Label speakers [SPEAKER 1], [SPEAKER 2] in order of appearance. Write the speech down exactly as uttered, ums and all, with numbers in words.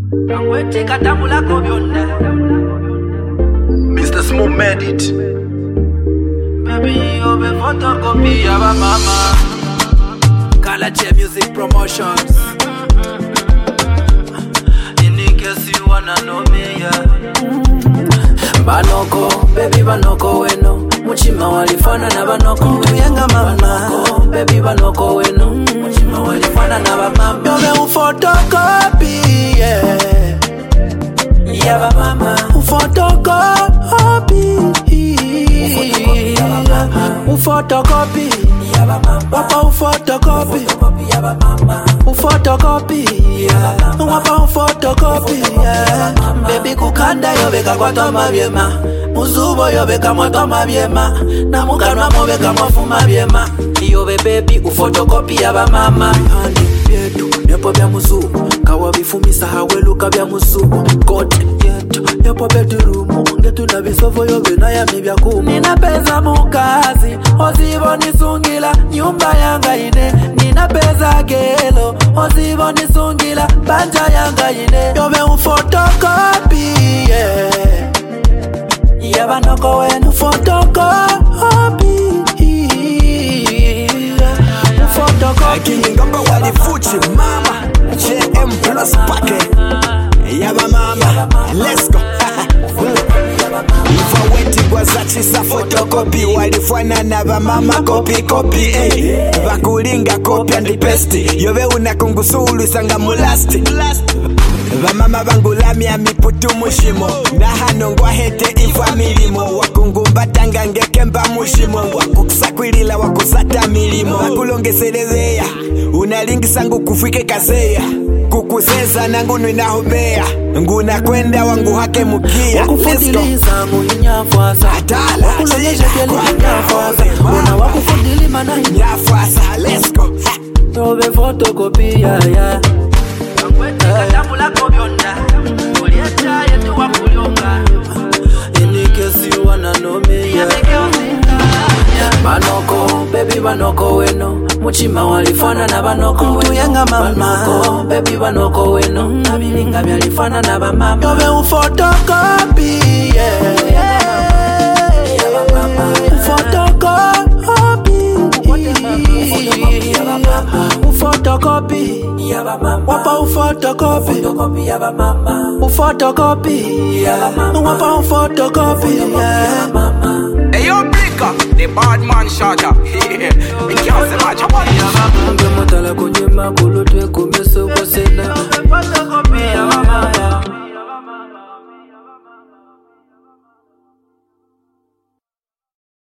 [SPEAKER 1] Mister Smooth made it.
[SPEAKER 2] Baby, you be photocopy of a mama. Kalache Music Promotions. In case you wanna know me, yeah. Banoko, baby banoko weno. Muchima walifana na banoko Tuyanga mama Banoko, baby banoko weno. Muchima walifana na bamama Yobe ufotocopy, yeah. Yeah, ba mama Ufotocopy Ufotocopy Wapa ufotocopy Ufotocopy Wapa ufotocopy Baby kukanda yobeka kwa toma biema Muzubo yobeka mwa toma biema Na mukanwa mwobeka mwafuma biema Yobe baby ufotocopy yaba mama Bihandi bietu Nepo bia muzubo Kawa bifumisa haweluka bia muzubo Kote yetu Nepo bedroom Ngetu na bisovo yobe na yami bia kumu Nina peza mukazi Ozibo nisungila Nyumba yanga ine Nina peza gelo Ozibo nisungila Banja yanga ine Yobe ufotocopy, yeah. Yaba noko wenu Ufotocopy Ufotocopy
[SPEAKER 3] Kingi ngamba walifuchi mama J M plus pake Yaba mama Let's go Ifa weti kwa zachi sa photocopy Walifwana na ba mama copy copy eh. Bakulinga copy and pesti Yobe unakungusulu sanga mulasti Ba mama bangulami amiputu mushimo Na hano ngwa hete ifa milimo Wakungumba tanga ngekemba mushimo Wakukusakwilila wakusata milimo Wakulongeselezea Unalingi sangu kufike kazeya Kukuseza nangu nwinahomea Nguna kwenda wangu hake mukia
[SPEAKER 2] Wakufundiliza muhinyafwasa Wakulonyesha keli hinyafwasa Una wakufundili mana
[SPEAKER 3] hinyafwasa Let's go
[SPEAKER 2] Yobe photocopy, yeah, yeah. In case you wanna know me, yeah. Banoko, baby banoko weno. Muchima walifana na banoko Tuyanga mama Banoko, baby banoko weno. Nabilinga byalifana na bamama Yobe ufotocopy, yeah. Ufotocopy Ufotocopy Wapa ufotocopy Ufotocopy Wapa ufotocopy
[SPEAKER 1] Hey yo Blika, the bad man shatter. It can't say much.
[SPEAKER 2] Nge matala kwenye makulu twe kumese kwa sena